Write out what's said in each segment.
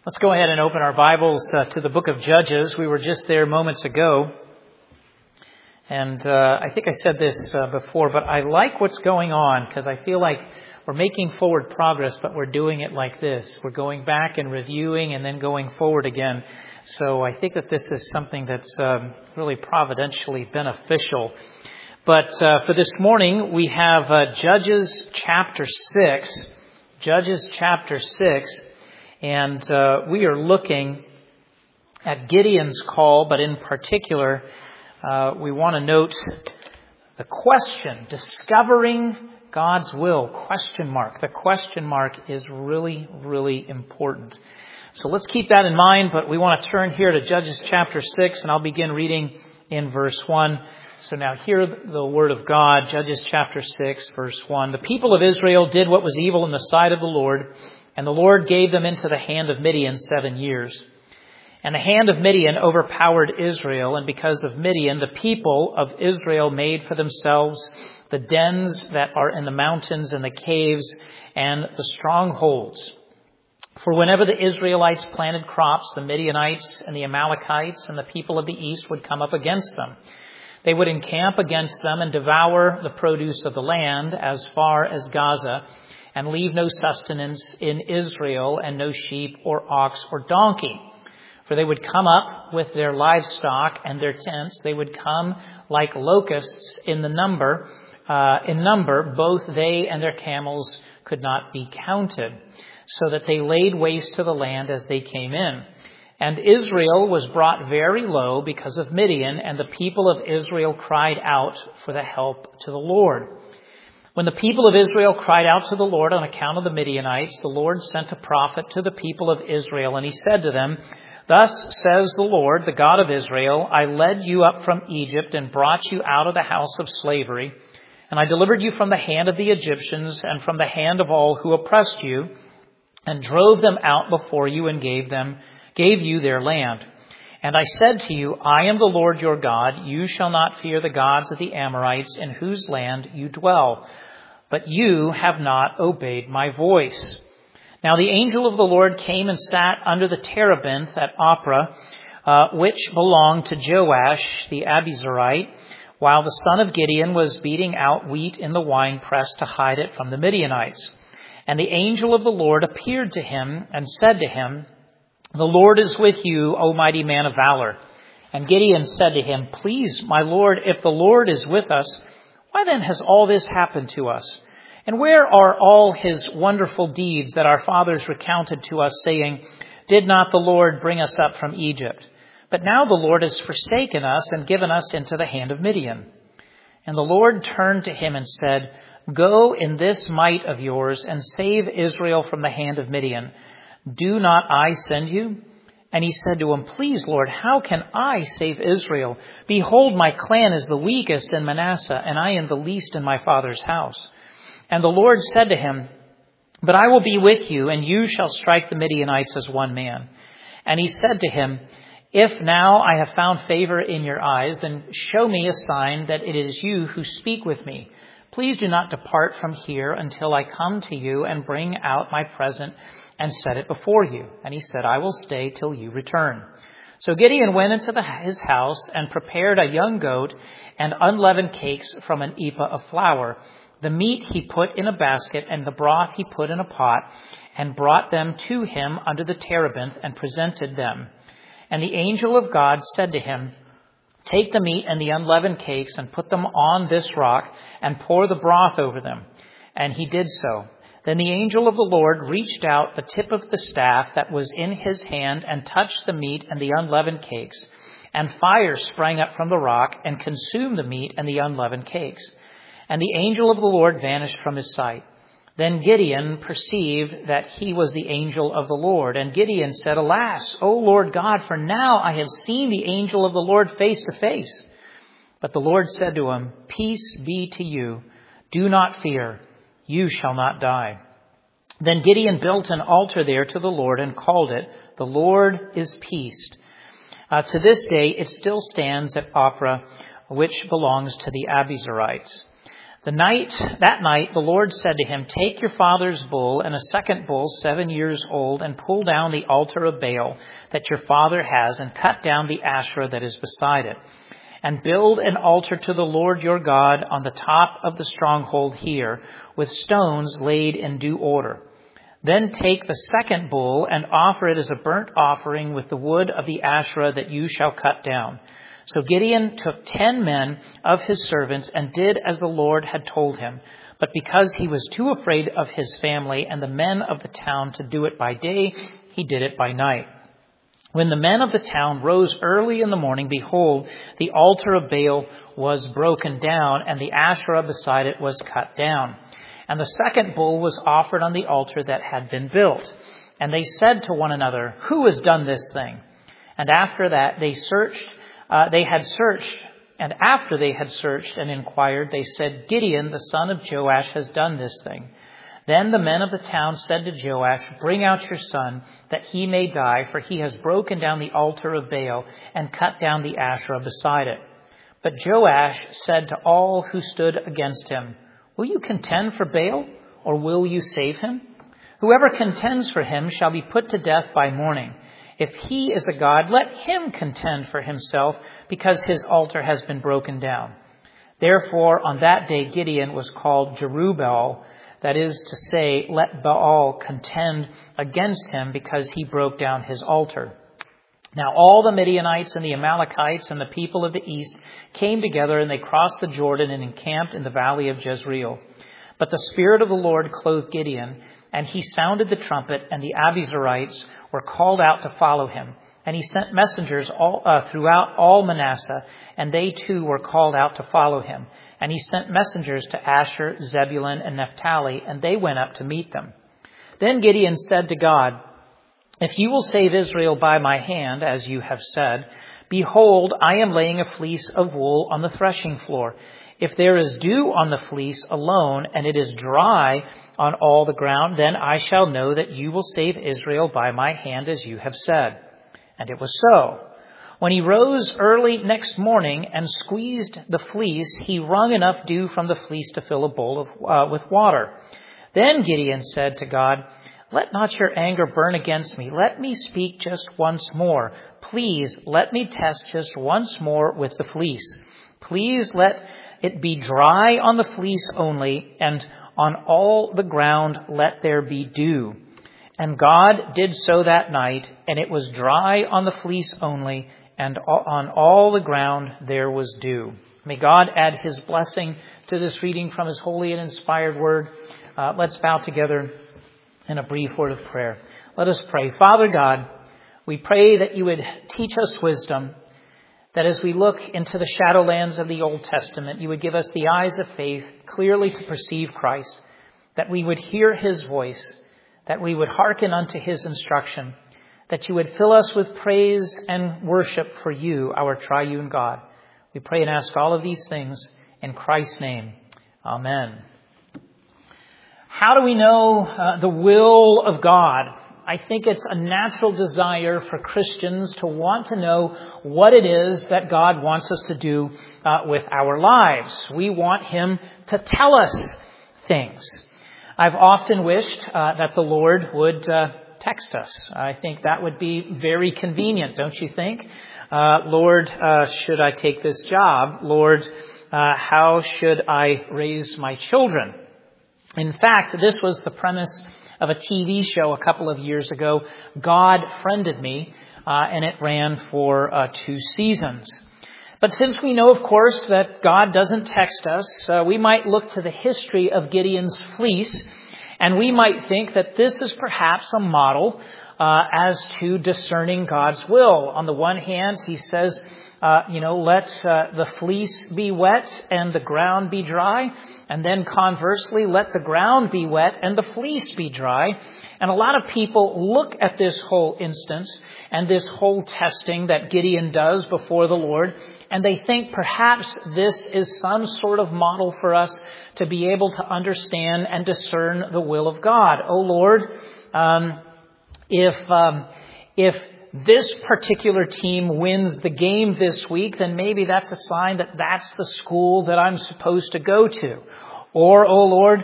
Let's go ahead and open our Bibles to the book of Judges. We were just there moments ago. And I think I said this before, but I like what's going on because I feel like we're making forward progress, but we're doing it like this. We're going back and reviewing and then going forward again. So I think that this is something that's really providentially beneficial. But for this morning, we have Judges chapter 6. Judges chapter 6. And we are looking at Gideon's call, but in particular, we want to note the question, discovering God's will, question mark. The question mark is really, really important. So let's keep that in mind, but we want to turn here to Judges chapter 6, and I'll begin reading in verse 1. So now hear the word of God, Judges chapter 6, verse 1. The people of Israel did what was evil in the sight of the Lord, and the Lord gave them into the hand of Midian 7 years. And the hand of Midian overpowered Israel, and because of Midian, the people of Israel made for themselves the dens that are in the mountains and the caves and the strongholds. For whenever the Israelites planted crops, the Midianites and the Amalekites and the people of the east would come up against them. They would encamp against them and devour the produce of the land as far as Gaza, and leave no sustenance in Israel, and no sheep or ox or donkey. For they would come up with their livestock and their tents. They would come like locusts in number, both they and their camels could not be counted, so that they laid waste to the land as they came in. And Israel was brought very low because of Midian, and the people of Israel cried out for the help to the Lord. When the people of Israel cried out to the Lord on account of the Midianites, the Lord sent a prophet to the people of Israel, and he said to them, "Thus says the Lord, the God of Israel, I led you up from Egypt and brought you out of the house of slavery, and I delivered you from the hand of the Egyptians and from the hand of all who oppressed you, and drove them out before you and gave you their land. And I said to you, I am the Lord your God. You shall not fear the gods of the Amorites in whose land you dwell. But you have not obeyed my voice." Now the angel of the Lord came and sat under the terebinth at Ophrah, which belonged to Joash the Abiezrite, while the son of Gideon was beating out wheat in the winepress to hide it from the Midianites. And the angel of the Lord appeared to him and said to him, "The Lord is with you, O mighty man of valor." And Gideon said to him, "Please, my Lord, if the Lord is with us, why then has all this happened to us? And where are all his wonderful deeds that our fathers recounted to us, saying, 'Did not the Lord bring us up from Egypt?' But now the Lord has forsaken us and given us into the hand of Midian." And the Lord turned to him and said, "Go in this might of yours and save Israel from the hand of Midian. Do not I send you?" And he said to him, "Please, Lord, how can I save Israel? Behold, my clan is the weakest in Manasseh, and I am the least in my father's house." And the Lord said to him, "But I will be with you, and you shall strike the Midianites as one man." And he said to him, "If now I have found favor in your eyes, then show me a sign that it is you who speak with me. Please do not depart from here until I come to you and bring out my present and set it before you." And he said, "I will stay till you return." So Gideon went into his house and prepared a young goat and unleavened cakes from an ephah of flour. The meat he put in a basket, and the broth he put in a pot, and brought them to him under the terebinth and presented them. And the angel of God said to him, "Take the meat and the unleavened cakes and put them on this rock and pour the broth over them." And he did so. Then the angel of the Lord reached out the tip of the staff that was in his hand and touched the meat and the unleavened cakes. And fire sprang up from the rock and consumed the meat and the unleavened cakes. And the angel of the Lord vanished from his sight. Then Gideon perceived that he was the angel of the Lord. And Gideon said, "Alas, O Lord God, for now I have seen the angel of the Lord face to face." But the Lord said to him, "Peace be to you. Do not fear. You shall not die." Then Gideon built an altar there to the Lord and called it, "The Lord is Peace." To this day it still stands at Ophrah, which belongs to the Abiezrites. That night, the Lord said to him, "Take your father's bull and a second bull 7 years old and pull down the altar of Baal that your father has and cut down the Asherah that is beside it. And build an altar to the Lord your God on the top of the stronghold here with stones laid in due order. Then take the second bull and offer it as a burnt offering with the wood of the Asherah that you shall cut down." So Gideon took 10 men of his servants and did as the Lord had told him. But because he was too afraid of his family and the men of the town to do it by day, he did it by night. When the men of the town rose early in the morning, behold, the altar of Baal was broken down, and the Asherah beside it was cut down. And the second bull was offered on the altar that had been built. And they said to one another, "Who has done this thing?" And after that after they had searched and inquired, they said, "Gideon, the son of Joash, has done this thing." Then the men of the town said to Joash, "Bring out your son, that he may die, for he has broken down the altar of Baal and cut down the Asherah beside it." But Joash said to all who stood against him, "Will you contend for Baal, or will you save him? Whoever contends for him shall be put to death by morning. If he is a god, let him contend for himself, because his altar has been broken down." Therefore, on that day Gideon was called Jerubbaal, that is to say, "Let Baal contend against him, because he broke down his altar." Now all the Midianites and the Amalekites and the people of the east came together, and they crossed the Jordan and encamped in the valley of Jezreel. But the Spirit of the Lord clothed Gideon, and he sounded the trumpet, and the Abiezrites were called out to follow him. And he sent messengers throughout all Manasseh, and they too were called out to follow him. And he sent messengers to Asher, Zebulun, and Naphtali, and they went up to meet them. Then Gideon said to God, "If you will save Israel by my hand, as you have said, behold, I am laying a fleece of wool on the threshing floor. If there is dew on the fleece alone, and it is dry on all the ground, then I shall know that you will save Israel by my hand, as you have said." And it was so. When he rose early next morning and squeezed the fleece, he wrung enough dew from the fleece to fill a bowl with water. Then Gideon said to God, "Let not your anger burn against me. Let me speak just once more. Please let me test just once more with the fleece. Please let it be dry on the fleece only, and on all the ground let there be dew." And God did so that night, and it was dry on the fleece only, and on all the ground there was dew. May God add his blessing to this reading from his holy and inspired word. Let's bow together in a brief word of prayer. Let us pray. Father God, we pray that you would teach us wisdom, that as we look into the shadowlands of the Old Testament, you would give us the eyes of faith clearly to perceive Christ, that we would hear his voice, that we would hearken unto his instruction, that you would fill us with praise and worship for you, our triune God. We pray and ask all of these things in Christ's name. Amen. How do we know the will of God? I think it's a natural desire for Christians to want to know what it is that God wants us to do with our lives. We want him to tell us things. I've often wished that the Lord would text us. I think that would be very convenient, don't you think? Lord, should I take this job? Lord, how should I raise my children? In fact, this was the premise of a TV show a couple of years ago, God Friended Me, and it ran for 2 seasons. But since we know, of course, that God doesn't text us, we might look to the history of Gideon's fleece, and we might think that this is perhaps a model as to discerning God's will. On the one hand, he says, let the fleece be wet and the ground be dry. And then conversely, let the ground be wet and the fleece be dry. And a lot of people look at this whole instance and this whole testing that Gideon does before the Lord, and they think perhaps this is some sort of model for us to be able to understand and discern the will of God. Oh Lord, if this particular team wins the game this week, then maybe that's a sign that that's the school that I'm supposed to go to. Or, oh Lord,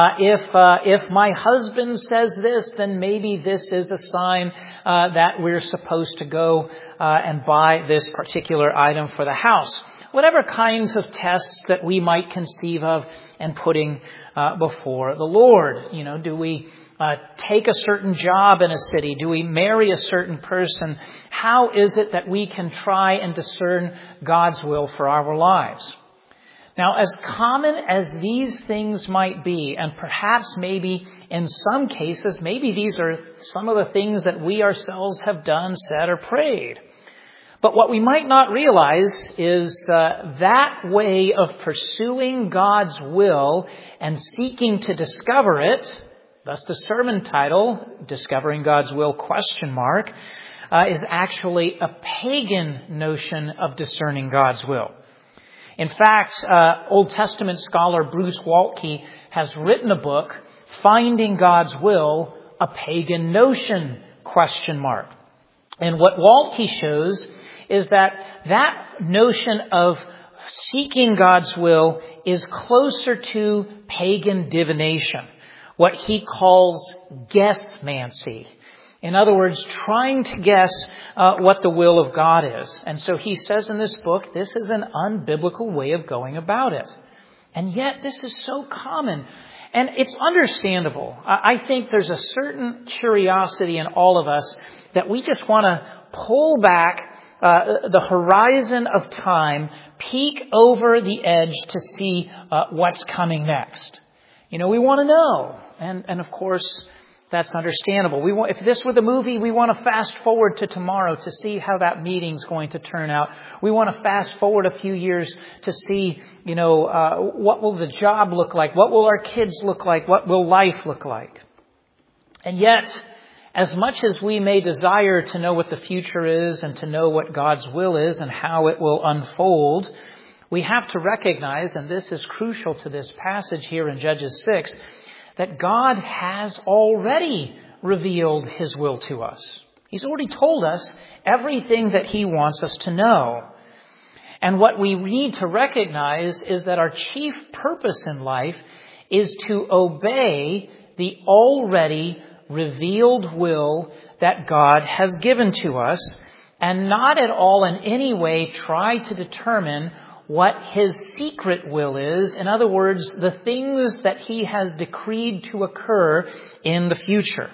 if my husband says this, then maybe this is a sign that we're supposed to go and buy this particular item for the house. Whatever kinds of tests that we might conceive of and putting before the Lord. You know, do we take a certain job in a city? Do we marry a certain person? How is it that we can try and discern God's will for our lives? Now, as common as these things might be, and perhaps maybe in some cases, maybe these are some of the things that we ourselves have done, said, or prayed. But what we might not realize is that way of pursuing God's will and seeking to discover it, thus the sermon title, Discovering God's Will, ? Is actually a pagan notion of discerning God's will. In fact, Old Testament scholar Bruce Waltke has written a book, Finding God's Will, a Pagan Notion ? And what Waltke shows is that notion of seeking God's will is closer to pagan divination, what he calls guessmancy. In other words, trying to guess what the will of God is. And so he says in this book, this is an unbiblical way of going about it. And yet this is so common. And it's understandable. I think there's a certain curiosity in all of us that we just want to pull back the horizon of time, peek over the edge to see what's coming next. You know, we want to know. And of course, that's understandable. If this were the movie, we want to fast forward to tomorrow to see how that meeting's going to turn out. We want to fast forward a few years to see, what will the job look like? What will our kids look like? What will life look like? And yet, as much as we may desire to know what the future is and to know what God's will is and how it will unfold, we have to recognize, and this is crucial to this passage here in Judges 6, that God has already revealed His will to us. He's already told us everything that He wants us to know. And what we need to recognize is that our chief purpose in life is to obey the already revealed will that God has given to us, and not at all in any way try to determine what His secret will is. In other words, the things that He has decreed to occur in the future.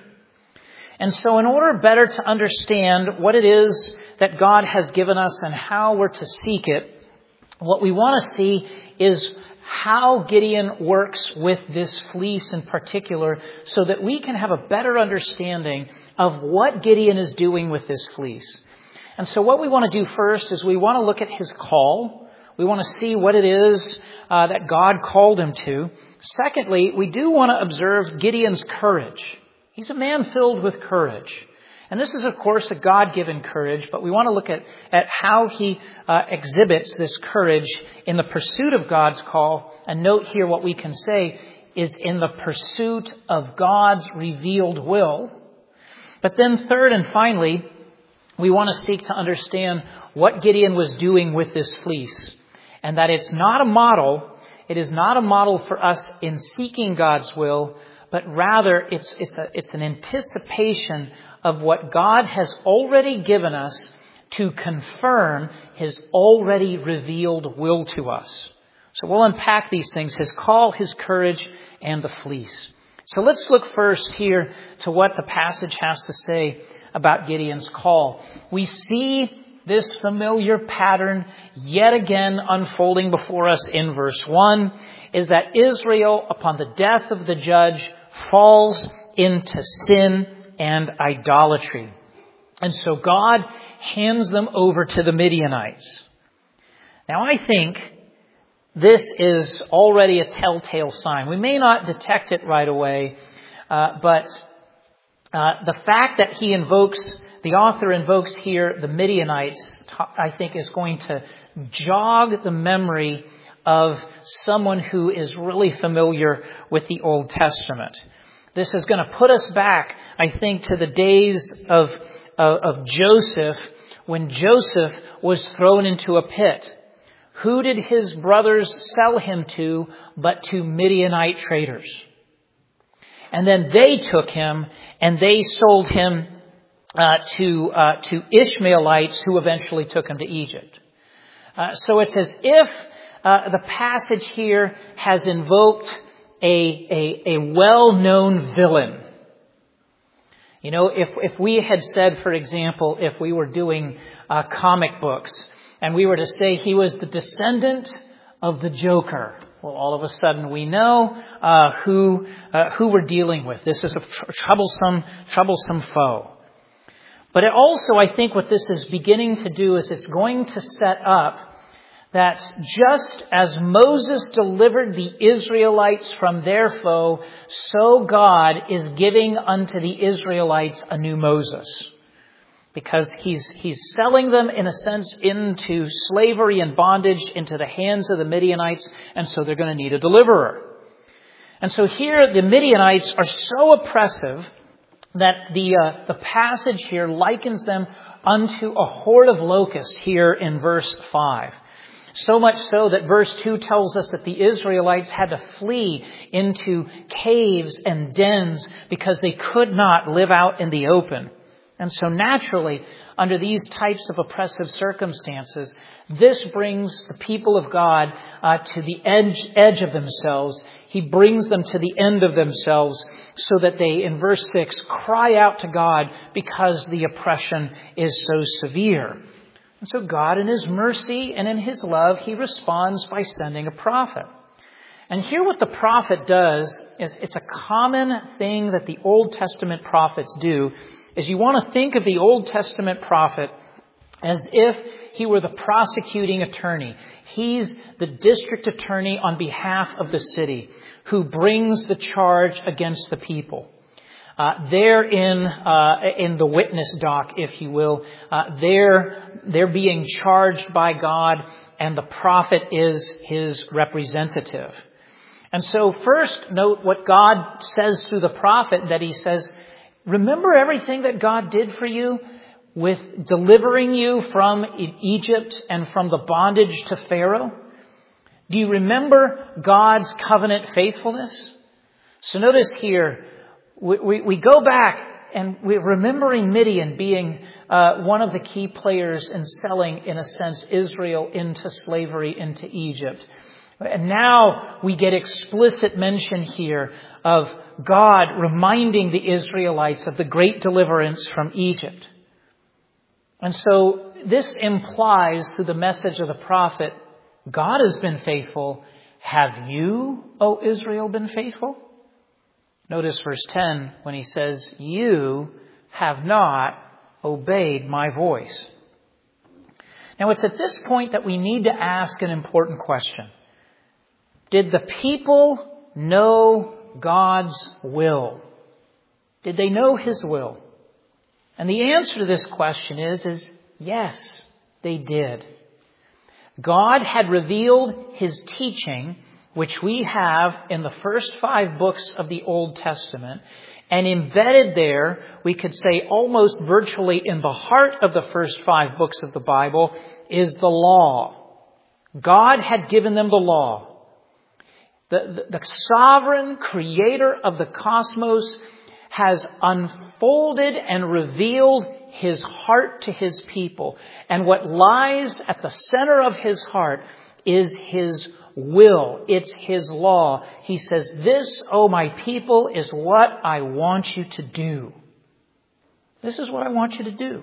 And so in order better to understand what it is that God has given us and how we're to seek it, what we want to see is how Gideon works with this fleece in particular, so that we can have a better understanding of what Gideon is doing with this fleece. And so what we want to do first is we want to look at his call. We want to see what it is that God called him to. Secondly, we do want to observe Gideon's courage. He's a man filled with courage. And this is, of course, a God-given courage, but we want to look at how he exhibits this courage in the pursuit of God's call. And note here what we can say is in the pursuit of God's revealed will. But then third and finally, we want to seek to understand what Gideon was doing with this fleece. And that it's not a model. It is not a model for us in seeking God's will, but rather it's an anticipation of what God has already given us to confirm His already revealed will to us. So we'll unpack these things, his call, his courage, and the fleece. So let's look first here to what the passage has to say about Gideon's call. We see this familiar pattern yet again unfolding before us in verse 1, is that Israel, upon the death of the judge, falls into sin and idolatry. And so God hands them over to the Midianites. Now I think this is already a telltale sign. We may not detect it right away, but the fact that the author invokes here the Midianites, I think is going to jog the memory of someone who is really familiar with the Old Testament. This is going to put us back, I think, to the days of Joseph, when Joseph was thrown into a pit. Who did his brothers sell him to but to Midianite traders? And then they took him and they sold him to Ishmaelites, who eventually took him to Egypt. So it's as if the passage here has invoked a well-known villain. You know, if we had said, for example, if we were doing comic books, and we were to say he was the descendant of the Joker, well, all of a sudden we know who we're dealing with. This is a troublesome foe. But it also, I think, what this is beginning to do is it's going to set up that just as Moses delivered the Israelites from their foe, so God is giving unto the Israelites a new Moses. Because he's selling them, in a sense, into slavery and bondage into the hands of the Midianites, and so they're going to need a deliverer. And so here the Midianites are so oppressive that the passage here likens them unto a horde of locusts here in verse 5. So much so that verse 2 tells us that the Israelites had to flee into caves and dens because they could not live out in the open. And so naturally, under these types of oppressive circumstances, this brings the people of God to the edge of themselves. He brings them to the end of themselves so that they, in verse 6, cry out to God because the oppression is so severe. And so God, in His mercy and in His love, He responds by sending a prophet. And here what the prophet does is it's a common thing that the Old Testament prophets do, is you want to think of the Old Testament prophet as if he were the prosecuting attorney. He's the district attorney on behalf of the city who brings the charge against the people. They're in the witness dock, if you will. They're being charged by God, and the prophet is his representative. And so first note what God says through the prophet, that He says, remember everything that God did for you with delivering you from Egypt and from the bondage to Pharaoh? Do you remember God's covenant faithfulness? So notice here, we go back and we're remembering Midian being one of the key players in selling, in a sense, Israel into slavery into Egypt. And now we get explicit mention here of God reminding the Israelites of the great deliverance from Egypt. And so this implies through the message of the prophet, God has been faithful. Have you, O Israel, been faithful? Notice verse 10 when he says, you have not obeyed my voice. Now it's at this point that we need to ask an important question. Did the people know God's will? Did they know His will? And the answer to this question is yes, they did. God had revealed His teaching, which we have in the first 5 books of the Old Testament, and embedded there, we could say almost virtually in the heart of the first 5 books of the Bible, is the law. God had given them the law. The sovereign creator of the cosmos has unfolded and revealed His heart to His people. And what lies at the center of His heart is His will. It's His law. He says, this, O my people, is what I want you to do. This is what I want you to do.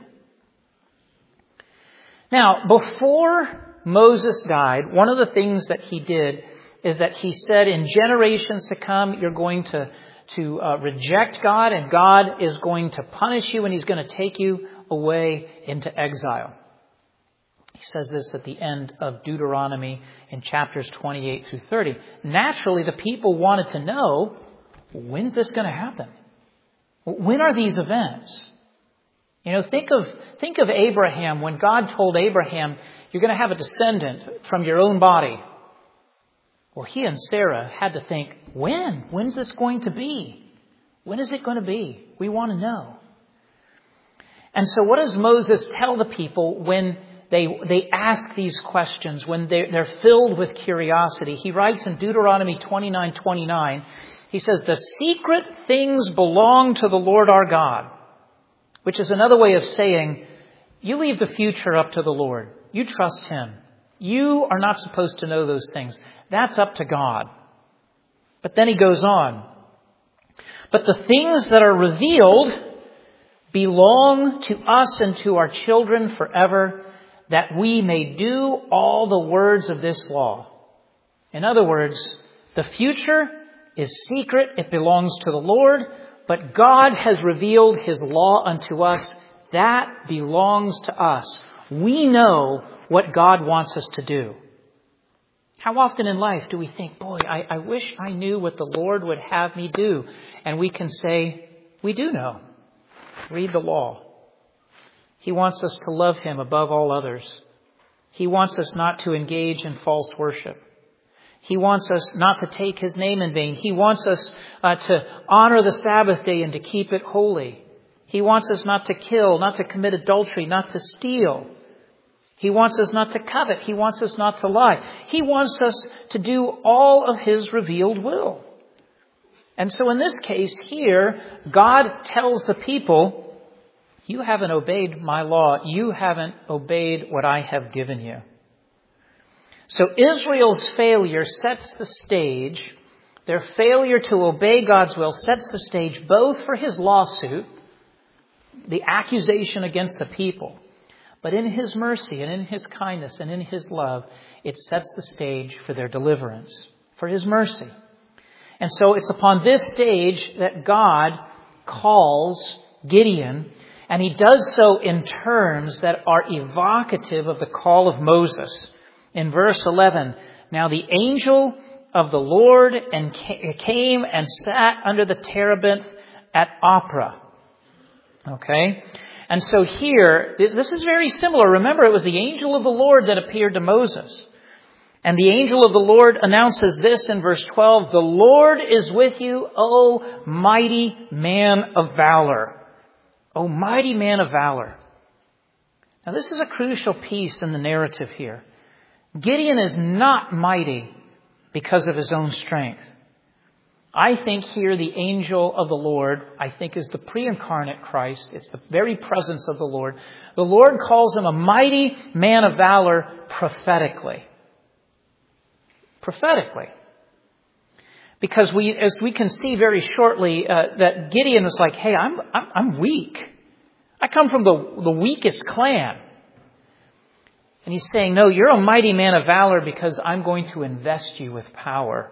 Now, before Moses died, one of the things that he did is that he said, in generations to come, you're going to reject God, and God is going to punish you, and He's going to take you away into exile. He says this at the end of Deuteronomy in chapters 28 through 30. Naturally, the people wanted to know, when's this going to happen? When are these events? You know, think of Abraham when God told Abraham, you're going to have a descendant from your own body. Well, he and Sarah had to think, when? When's this going to be? When is it going to be? We want to know. And so what does Moses tell the people when they ask these questions, when they're filled with curiosity. He writes in Deuteronomy 29:29, he says, "The secret things belong to the Lord our God," which is another way of saying, you leave the future up to the Lord. You trust Him. You are not supposed to know those things. That's up to God. But then he goes on. "But the things that are revealed belong to us and to our children forever, that we may do all the words of this law." In other words, the future is secret. It belongs to the Lord. But God has revealed His law unto us. That belongs to us. We know what God wants us to do. How often in life do we think, boy, I wish I knew what the Lord would have me do? And we can say, we do know. Read the law. He wants us to love Him above all others. He wants us not to engage in false worship. He wants us not to take His name in vain. He wants us to honor the Sabbath day and to keep it holy. He wants us not to kill, not to commit adultery, not to steal. He wants us not to covet. He wants us not to lie. He wants us to do all of His revealed will. And so in this case here, God tells the people, you haven't obeyed my law. You haven't obeyed what I have given you. So Israel's failure sets the stage. Their failure to obey God's will sets the stage both for His lawsuit, the accusation against the people, but in His mercy and in His kindness and in His love, it sets the stage for their deliverance, for His mercy. And so it's upon this stage that God calls Gideon, and He does so in terms that are evocative of the call of Moses. In verse 11, "Now the angel of the Lord came and sat under the terebinth at Ophrah." Okay? And so here, this is very similar. Remember, it was the angel of the Lord that appeared to Moses. And the angel of the Lord announces this in verse 12, "The Lord is with you, O mighty man of valor." O mighty man of valor. Now this is a crucial piece in the narrative here. Gideon is not mighty because of his own strength. I think here the angel of the Lord, I think, is the pre-incarnate Christ. It's the very presence of the Lord. The Lord calls him a mighty man of valor prophetically. Prophetically. Because as we can see very shortly, that Gideon was like, hey, I'm weak. I come from the weakest clan. And he's saying, no, you're a mighty man of valor because I'm going to invest you with power.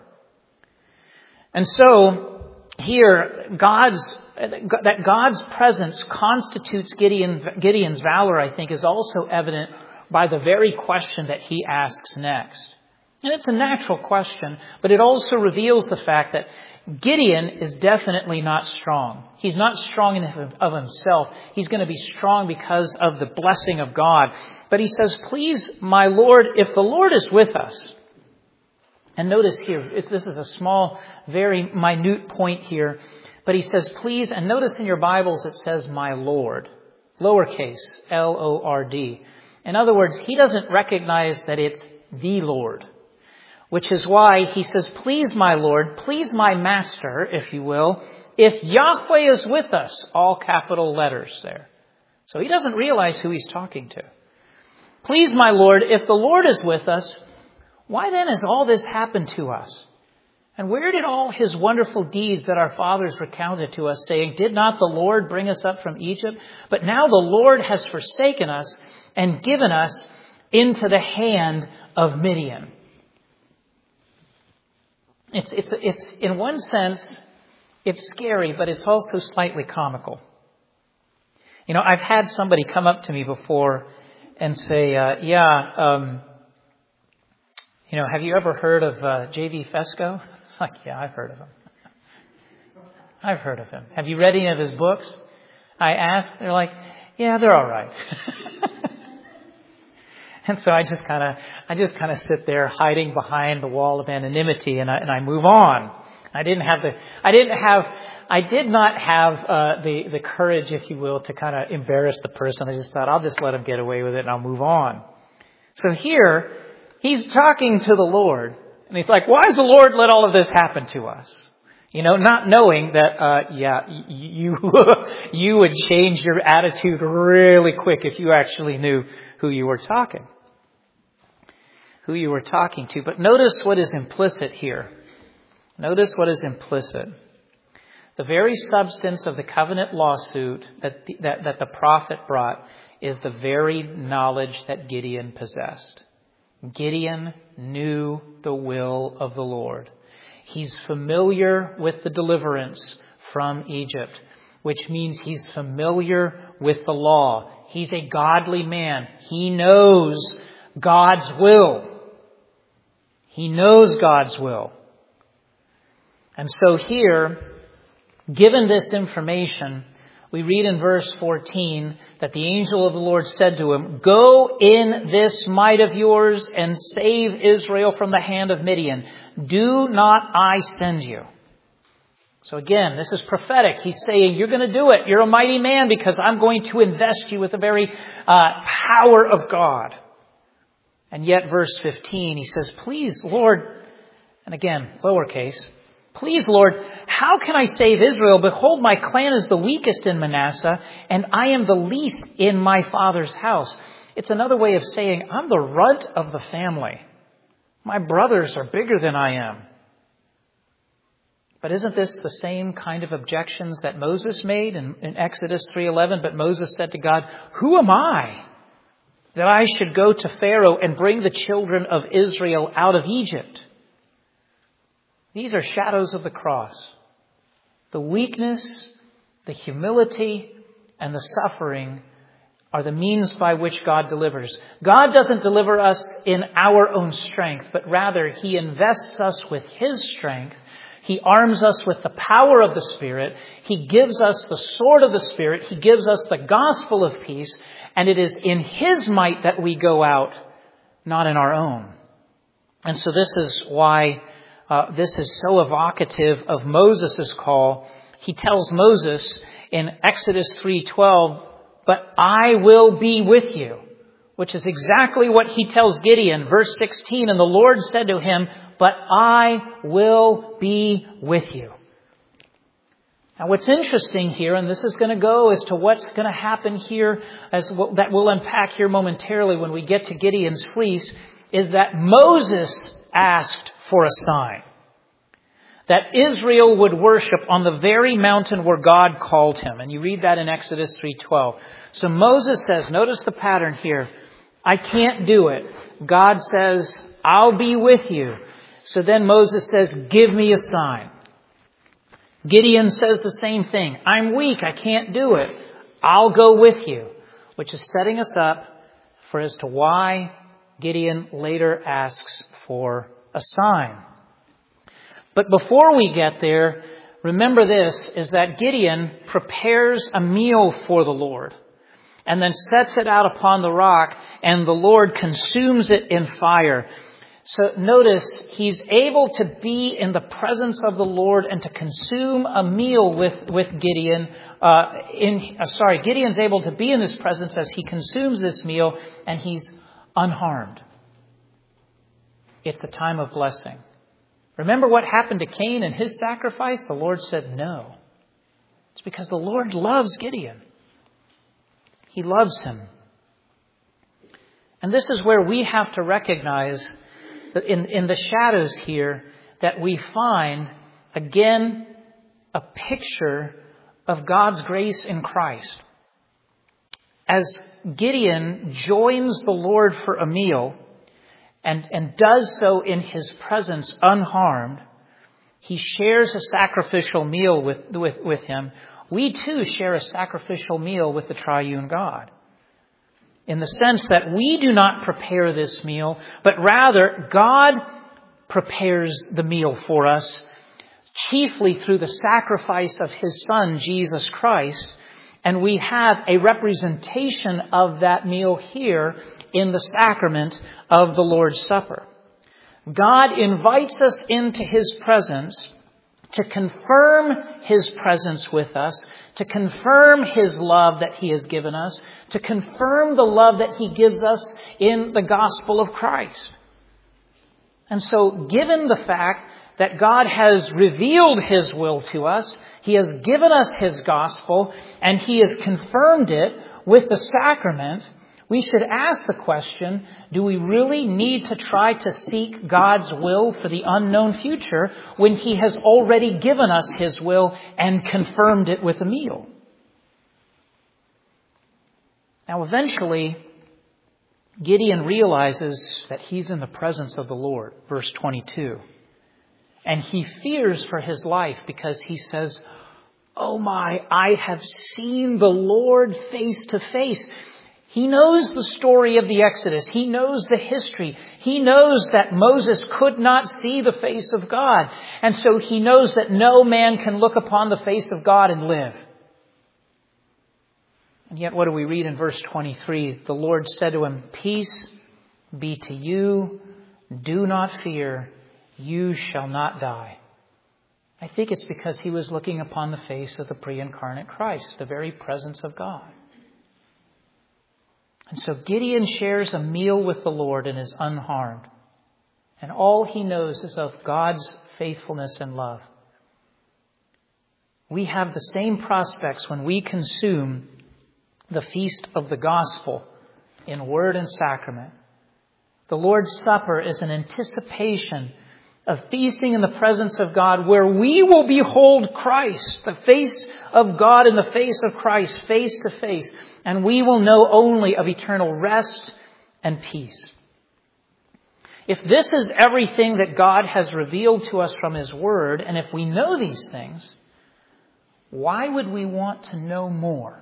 And so here, God's presence constitutes Gideon's valor, I think, is also evident by the very question that he asks next. And it's a natural question, but it also reveals the fact that Gideon is definitely not strong. He's not strong of himself. He's going to be strong because of the blessing of God. But he says, please, my Lord, if the Lord is with us. And notice here, this is a small, very minute point here. But he says, please, and notice in your Bibles it says, my Lord. Lowercase, Lord. In other words, he doesn't recognize that it's the Lord. Which is why he says, please, my Lord, please, my master, if you will, if Yahweh is with us, all capital letters there. So he doesn't realize who he's talking to. Please, my Lord, if the Lord is with us, why then has all this happened to us? And where did all his wonderful deeds that our fathers recounted to us, saying, did not the Lord bring us up from Egypt? But now the Lord has forsaken us and given us into the hand of Midian. It's in one sense, it's scary, but it's also slightly comical. You know, I've had somebody come up to me before and say, have you ever heard of J.V. Fesco? It's like, yeah, I've heard of him. I've heard of him. Have you read any of his books? I asked, they're like, yeah, they're all right. And so I just kind of sit there hiding behind the wall of anonymity, and I move on. I did not have the courage, if you will, to kind of embarrass the person. I just thought, I'll just let him get away with it and I'll move on. So here, he's talking to the Lord, and he's like, why does the Lord let all of this happen to us? Not knowing that, you would change your attitude really quick if you actually knew who you were talking to. But notice what is implicit here. Notice what is implicit. The very substance of the covenant lawsuit that the prophet brought is the very knowledge that Gideon possessed. Gideon knew the will of the Lord. He's familiar with the deliverance from Egypt, which means he's familiar with the law. He's a godly man. He knows God's will. He knows God's will. And so here, given this information, we read in verse 14 that the angel of the Lord said to him, "Go in this might of yours and save Israel from the hand of Midian. Do not I send you?" So again, this is prophetic. He's saying, you're going to do it. You're a mighty man because I'm going to invest you with the very power of God. And yet, verse 15, he says, "Please, Lord," and again, lowercase, "Please, Lord, how can I save Israel? Behold, my clan is the weakest in Manasseh, and I am the least in my father's house." It's another way of saying, I'm the runt of the family. My brothers are bigger than I am. But isn't this the same kind of objections that Moses made in Exodus 3:11? But Moses said to God, "Who am I that I should go to Pharaoh and bring the children of Israel out of Egypt?" These are shadows of the cross. The weakness, the humility, and the suffering are the means by which God delivers. God doesn't deliver us in our own strength, but rather He invests us with His strength. He arms us with the power of the Spirit. He gives us the sword of the Spirit. He gives us the gospel of peace. And it is in His might that we go out, not in our own. And so this is why this is so evocative of Moses' call. He tells Moses in Exodus 3:12, "But I will be with you," which is exactly what he tells Gideon. Verse 16, "And the Lord said to him, 'But I will be with you.'" Now what's interesting here, and this is going to go as to what's going to happen here, that we'll unpack here momentarily when we get to Gideon's fleece, is that Moses asked for a sign. That Israel would worship on the very mountain where God called him. And you read that in Exodus 3:12. So Moses says, notice the pattern here, "I can't do it." God says, "I'll be with you." So then Moses says, "Give me a sign." Gideon says the same thing. "I'm weak. I can't do it. I'll go with you." Which is setting us up for as to why Gideon later asks for a sign. But before we get there, remember this, is that Gideon prepares a meal for the Lord and then sets it out upon the rock, and the Lord consumes it in fire. So notice, he's able to be in the presence of the Lord and to consume a meal with Gideon. Gideon's able to be in his presence as he consumes this meal, and he's unharmed. It's a time of blessing. Remember what happened to Cain and his sacrifice? The Lord said no. It's because the Lord loves Gideon. He loves him. And this is where we have to recognize that in the shadows here that we find, again, a picture of God's grace in Christ. As Gideon joins the Lord for a meal, and does so in His presence unharmed, he shares a sacrificial meal with Him. We too share a sacrificial meal with the triune God. In the sense that we do not prepare this meal, but rather God prepares the meal for us, chiefly through the sacrifice of His Son, Jesus Christ. And we have a representation of that meal here in the sacrament of the Lord's Supper. God invites us into His presence to confirm His presence with us, to confirm His love that He has given us, to confirm the love that He gives us in the gospel of Christ. And so, given the fact that God has revealed His will to us, He has given us His gospel, and He has confirmed it with the sacrament, we should ask the question, do we really need to try to seek God's will for the unknown future when He has already given us His will and confirmed it with a meal? Now, eventually, Gideon realizes that he's in the presence of the Lord, verse 22. And he fears for his life because he says, "Oh my, I have seen the Lord face to face." He knows the story of the Exodus. He knows the history. He knows that Moses could not see the face of God. And so he knows that no man can look upon the face of God and live. And yet what do we read in verse 23? The Lord said to him, "Peace be to you. Do not fear. You shall not die." I think it's because he was looking upon the face of the pre-incarnate Christ, the very presence of God. And so Gideon shares a meal with the Lord and is unharmed. And all he knows is of God's faithfulness and love. We have the same prospects when we consume the feast of the gospel in word and sacrament. The Lord's Supper is an anticipation of feasting in the presence of God, where we will behold Christ, the face of God in the face of Christ, face to face. And we will know only of eternal rest and peace. If this is everything that God has revealed to us from His Word, and if we know these things, why would we want to know more?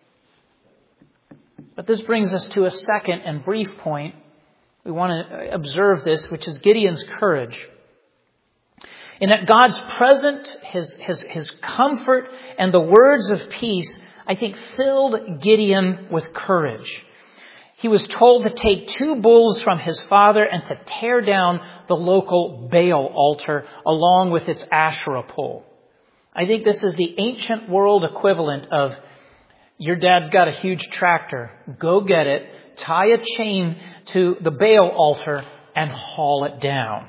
But this brings us to a second and brief point. We want to observe this, which is Gideon's courage. In that God's present, his comfort, and the words of peace, I think, filled Gideon with courage. He was told to take 2 bulls from his father and to tear down the local Baal altar along with its Asherah pole. I think this is the ancient world equivalent of, your dad's got a huge tractor. Go get it, tie a chain to the Baal altar, and haul it down.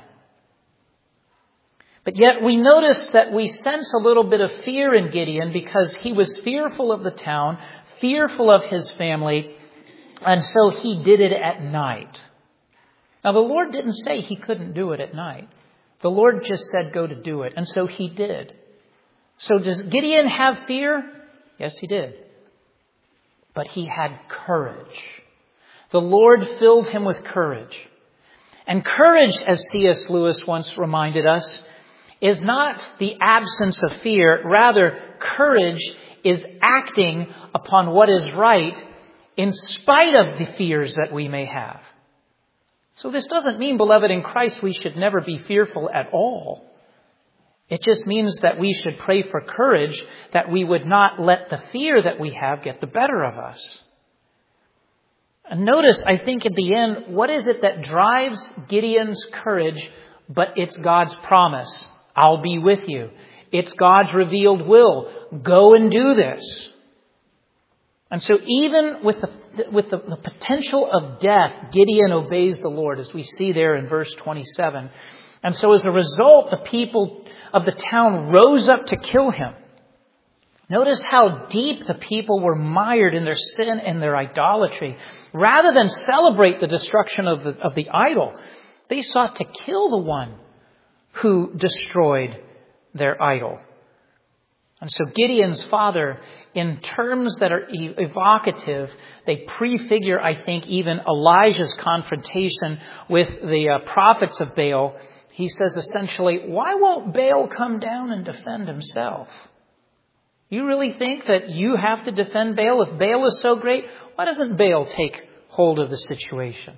But yet we notice that we sense a little bit of fear in Gideon because he was fearful of the town, fearful of his family, and so he did it at night. Now the Lord didn't say he couldn't do it at night. The Lord just said go to do it, and so he did. So does Gideon have fear? Yes, he did. But he had courage. The Lord filled him with courage. And courage, as C.S. Lewis once reminded us, is not the absence of fear. Rather, courage is acting upon what is right in spite of the fears that we may have. So this doesn't mean, beloved in Christ, we should never be fearful at all. It just means that we should pray for courage, that we would not let the fear that we have get the better of us. And notice, I think at the end, what is it that drives Gideon's courage? But it's God's promise. I'll be with you. It's God's revealed will. Go and do this. And so even with the potential of death, Gideon obeys the Lord, as we see there in verse 27. And so as a result, the people of the town rose up to kill him. Notice how deep the people were mired in their sin and their idolatry. Rather than celebrate the destruction of the idol, they sought to kill the one who destroyed their idol. And so Gideon's father, in terms that are evocative, they prefigure, I think, even Elijah's confrontation with the prophets of Baal. He says essentially, why won't Baal come down and defend himself? You really think that you have to defend Baal? If Baal is so great, why doesn't Baal take hold of the situation?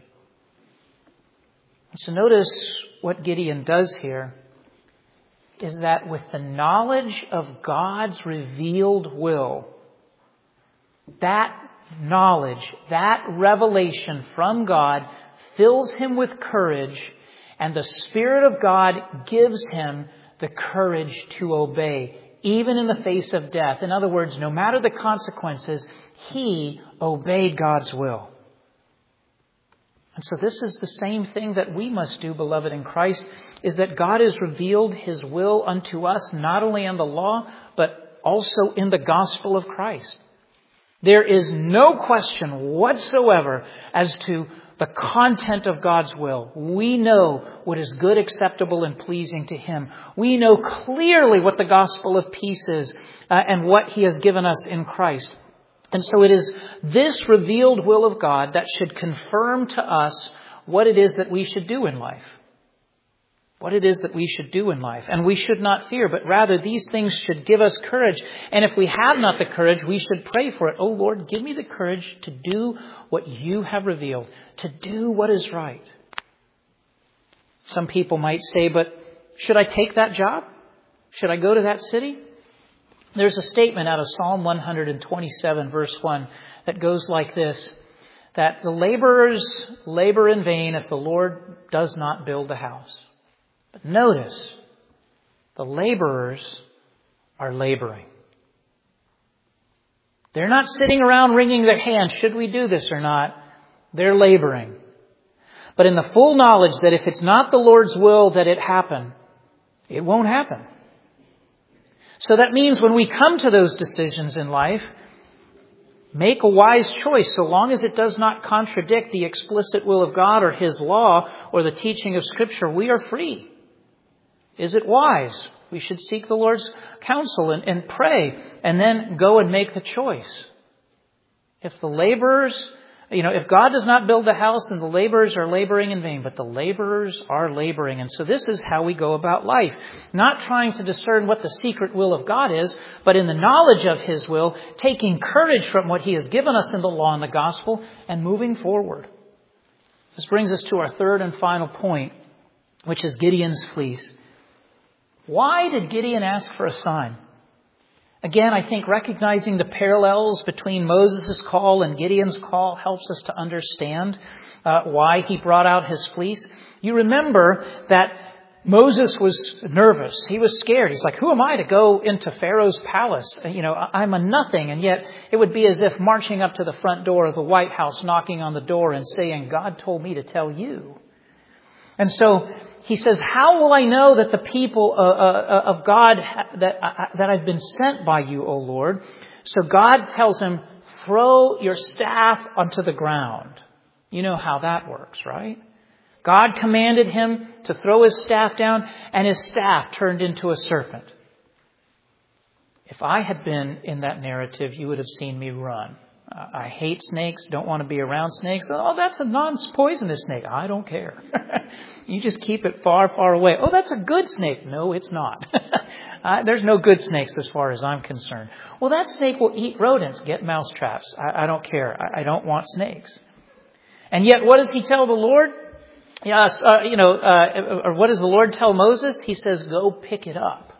So notice what Gideon does here is that with the knowledge of God's revealed will, that knowledge, that revelation from God fills him with courage, and the Spirit of God gives him the courage to obey, even in the face of death. In other words, no matter the consequences, he obeyed God's will. And so this is the same thing that we must do, beloved in Christ, is that God has revealed his will unto us, not only in the law, but also in the gospel of Christ. There is no question whatsoever as to the content of God's will. We know what is good, acceptable, and pleasing to him. We know clearly what the gospel of peace is and what he has given us in Christ. And so it is this revealed will of God that should confirm to us what it is that we should do in life. What it is that we should do in life. And we should not fear, but rather these things should give us courage. And if we have not the courage, we should pray for it. Oh Lord, give me the courage to do what you have revealed, to do what is right. Some people might say, but should I take that job? Should I go to that city? There's a statement out of Psalm 127, verse 1, that goes like this, that the laborers labor in vain if the Lord does not build a house. But notice, the laborers are laboring. They're not sitting around wringing their hands, should we do this or not? They're laboring. But in the full knowledge that if it's not the Lord's will that it happen, it won't happen. So that means when we come to those decisions in life, make a wise choice so long as it does not contradict the explicit will of God or his law or the teaching of Scripture. We are free. Is it wise? We should seek the Lord's counsel and pray and then go and make the choice. If the laborers, if God does not build the house, then the laborers are laboring in vain. But the laborers are laboring. And so this is how we go about life. Not trying to discern what the secret will of God is, but in the knowledge of his will, taking courage from what he has given us in the law and the gospel, and moving forward. This brings us to our third and final point, which is Gideon's fleece. Why did Gideon ask for a sign? Again, I think recognizing the parallels between Moses' call and Gideon's call helps us to understand why he brought out his fleece. You remember that Moses was nervous. He was scared. He's like, who am I to go into Pharaoh's palace? I'm a nothing. And yet it would be as if marching up to the front door of the White House, knocking on the door and saying, God told me to tell you. And so he says, how will I know that the people of God, that I've been sent by you, O Lord? So God tells him, throw your staff onto the ground. You know how that works, right? God commanded him to throw his staff down, and his staff turned into a serpent. If I had been in that narrative, you would have seen me run. I hate snakes, don't want to be around snakes. Oh, that's a non-poisonous snake. I don't care. You just keep it far, far away. Oh, that's a good snake. No, it's not. There's no good snakes as far as I'm concerned. Well, that snake will eat rodents. Get mouse traps. I don't care. I don't want snakes. And yet, what does he tell the Lord? Yes, or what does the Lord tell Moses? He says, go pick it up.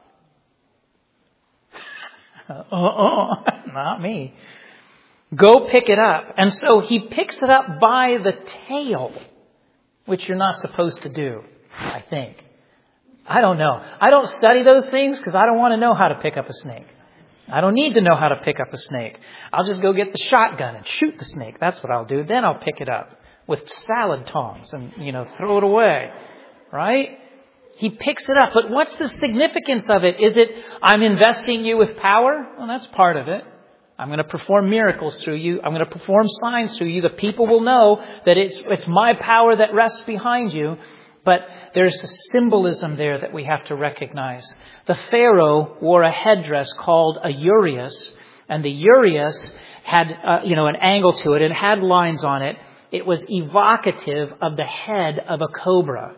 Not me. Go pick it up. And so he picks it up by the tail, which you're not supposed to do, I think. I don't know. I don't study those things because I don't want to know how to pick up a snake. I don't need to know how to pick up a snake. I'll just go get the shotgun and shoot the snake. That's what I'll do. Then I'll pick it up with salad tongs and, throw it away. Right? He picks it up. But what's the significance of it? Is it, I'm investing you with power? Well, that's part of it. I'm going to perform miracles through you. I'm going to perform signs through you. The people will know that it's my power that rests behind you. But there's a symbolism there that we have to recognize. The Pharaoh wore a headdress called a urias. And the urias had, an angle to it. It had lines on it. It was evocative of the head of a cobra.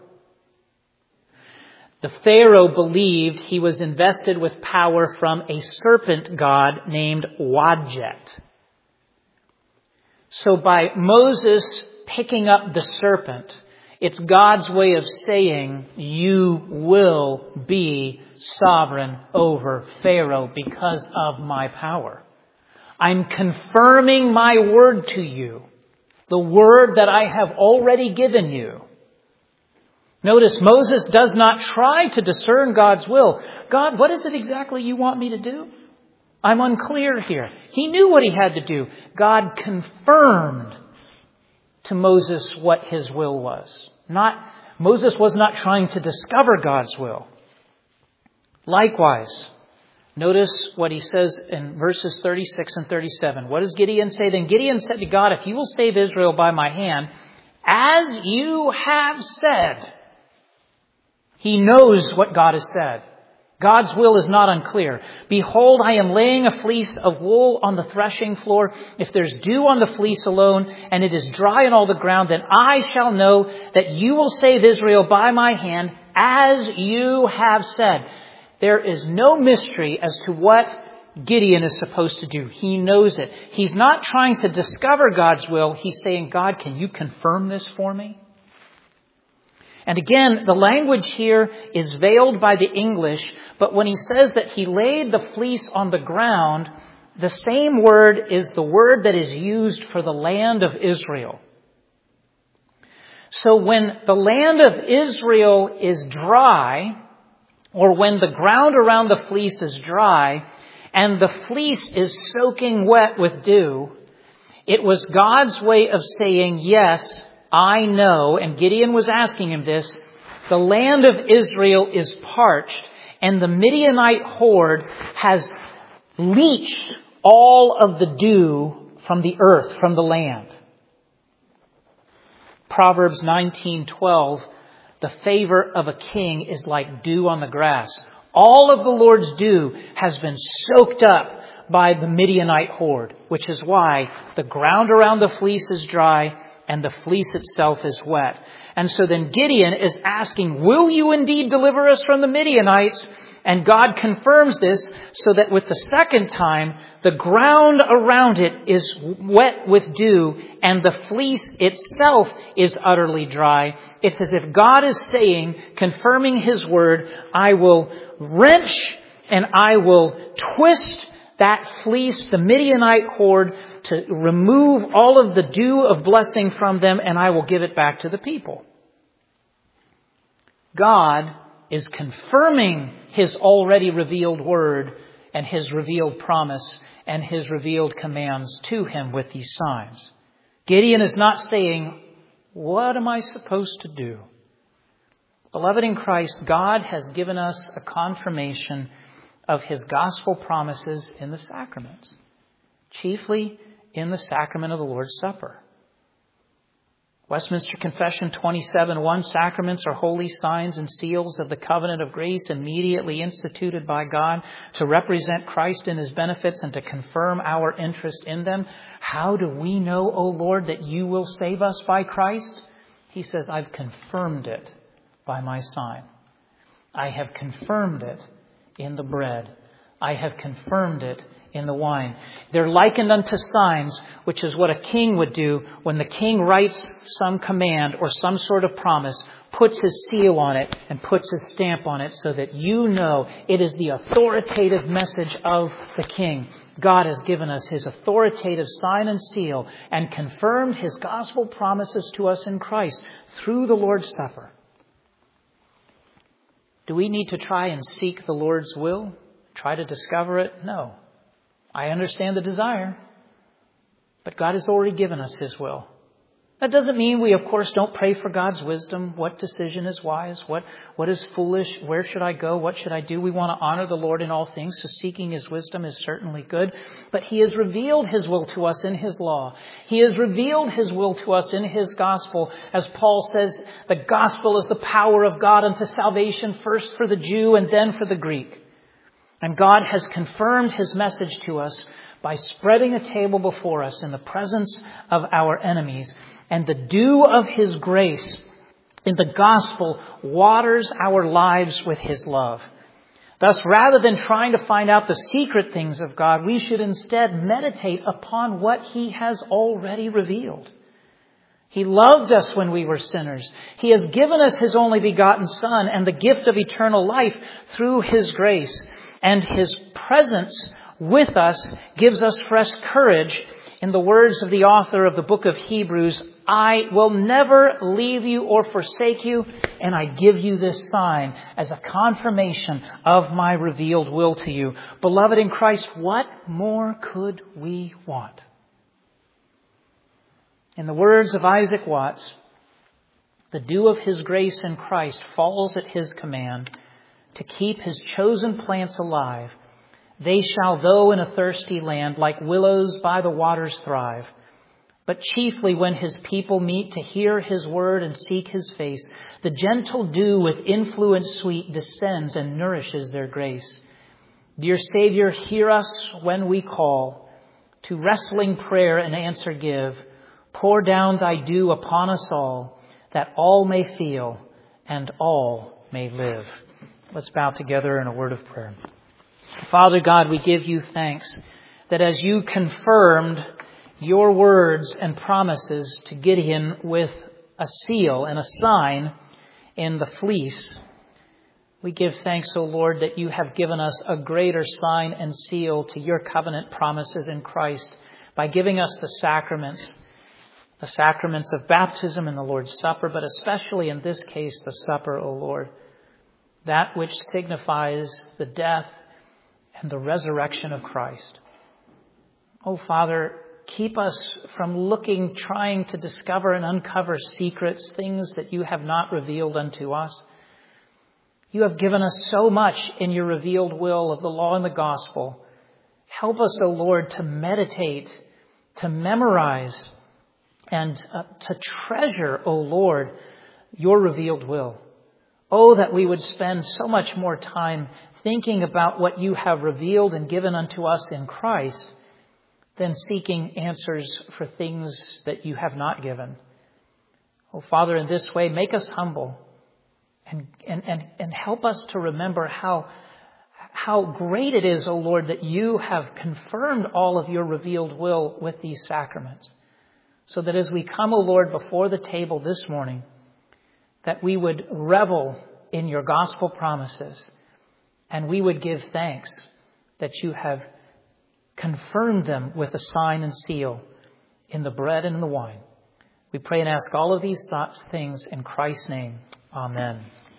The Pharaoh believed he was invested with power from a serpent god named Wadjet. So by Moses picking up the serpent, it's God's way of saying, you will be sovereign over Pharaoh because of my power. I'm confirming my word to you, the word that I have already given you. Notice Moses does not try to discern God's will. God, what is it exactly you want me to do? I'm unclear here. He knew what he had to do. God confirmed to Moses what his will was. Moses was not trying to discover God's will. Likewise, notice what he says in verses 36 and 37. What does Gideon say? Then Gideon said to God, if you will save Israel by my hand, as you have said. He knows what God has said. God's will is not unclear. Behold, I am laying a fleece of wool on the threshing floor. If there's dew on the fleece alone, and it is dry on all the ground, then I shall know that you will save Israel by my hand, as you have said. There is no mystery as to what Gideon is supposed to do. He knows it. He's not trying to discover God's will. He's saying, God, can you confirm this for me? And again, the language here is veiled by the English, but when he says that he laid the fleece on the ground, the same word is the word that is used for the land of Israel. So when the land of Israel is dry, or when the ground around the fleece is dry, and the fleece is soaking wet with dew, it was God's way of saying, yes, I know, and Gideon was asking him this, the land of Israel is parched, and the Midianite horde has leached all of the dew from the earth, from the land. Proverbs 19:12, the favor of a king is like dew on the grass. All of the Lord's dew has been soaked up by the Midianite horde, which is why the ground around the fleece is dry and the fleece itself is wet. And so then Gideon is asking, will you indeed deliver us from the Midianites? And God confirms this so that with the second time, the ground around it is wet with dew and the fleece itself is utterly dry. It's as if God is saying, confirming his word, I will wrench and I will twist that fleece, the Midianite horde, to remove all of the dew of blessing from them, and I will give it back to the people. God is confirming his already revealed word and his revealed promise and his revealed commands to him with these signs. Gideon is not saying, what am I supposed to do? Beloved in Christ, God has given us a confirmation of his gospel promises in the sacraments, chiefly in the sacrament of the Lord's Supper. Westminster Confession 27:1, sacraments are holy signs and seals of the covenant of grace immediately instituted by God to represent Christ in his benefits and to confirm our interest in them. How do we know, O Lord, that you will save us by Christ? He says, I've confirmed it by my sign. I have confirmed it in the bread. I have confirmed it in the wine. They're likened unto signs, which is what a king would do when the king writes some command or some sort of promise, puts his seal on it and puts his stamp on it so that you know it is the authoritative message of the king. God has given us his authoritative sign and seal and confirmed his gospel promises to us in Christ through the Lord's Supper. Do we need to try and seek the Lord's will? Try to discover it? No. I understand the desire, but God has already given us his will. That doesn't mean we, of course, don't pray for God's wisdom. What decision is wise? What is foolish? Where should I go? What should I do? We want to honor the Lord in all things, so seeking his wisdom is certainly good. But he has revealed his will to us in his law. He has revealed his will to us in his gospel. As Paul says, the gospel is the power of God unto salvation, first for the Jew and then for the Greek. And God has confirmed his message to us by spreading a table before us in the presence of our enemies. And the dew of his grace in the gospel waters our lives with his love. Thus, rather than trying to find out the secret things of God, we should instead meditate upon what he has already revealed. He loved us when we were sinners. He has given us his only begotten Son and the gift of eternal life through his grace. And his presence with us gives us fresh courage In the words of the author of the book of Hebrews, I will never leave you or forsake you, and I give you this sign as a confirmation of my revealed will to you. Beloved in Christ, what more could we want? In the words of Isaac Watts, the dew of his grace in Christ falls at his command to keep his chosen plants alive. They shall, though in a thirsty land, like willows by the waters thrive. But chiefly when his people meet to hear his word and seek his face, the gentle dew with influence sweet descends and nourishes their grace. Dear Savior, hear us when we call. To wrestling prayer an answer give. Pour down thy dew upon us all, that all may feel and all may live. Let's bow together in a word of prayer. Father God, we give you thanks that as you confirmed your words and promises to Gideon with a seal and a sign in the fleece, we give thanks, O Lord, that you have given us a greater sign and seal to your covenant promises in Christ by giving us the sacraments of baptism and the Lord's Supper, but especially in this case, the supper, O Lord, that which signifies the death and the resurrection of Christ. Oh, Father, keep us from trying to discover and uncover secrets, things that you have not revealed unto us. You have given us so much in your revealed will of the law and the gospel. Help us, O Lord, to meditate, to memorize, and to treasure, O Lord, your revealed will. Oh, that we would spend so much more time thinking about what you have revealed and given unto us in Christ than seeking answers for things that you have not given. Oh, Father, in this way, make us humble and help us to remember how great it is, O Lord, that you have confirmed all of your revealed will with these sacraments. So that as we come, O Lord, before the table this morning, that we would revel in your gospel promises and we would give thanks that you have confirmed them with a sign and seal in the bread and in the wine. We pray and ask all of these things in Christ's name. Amen.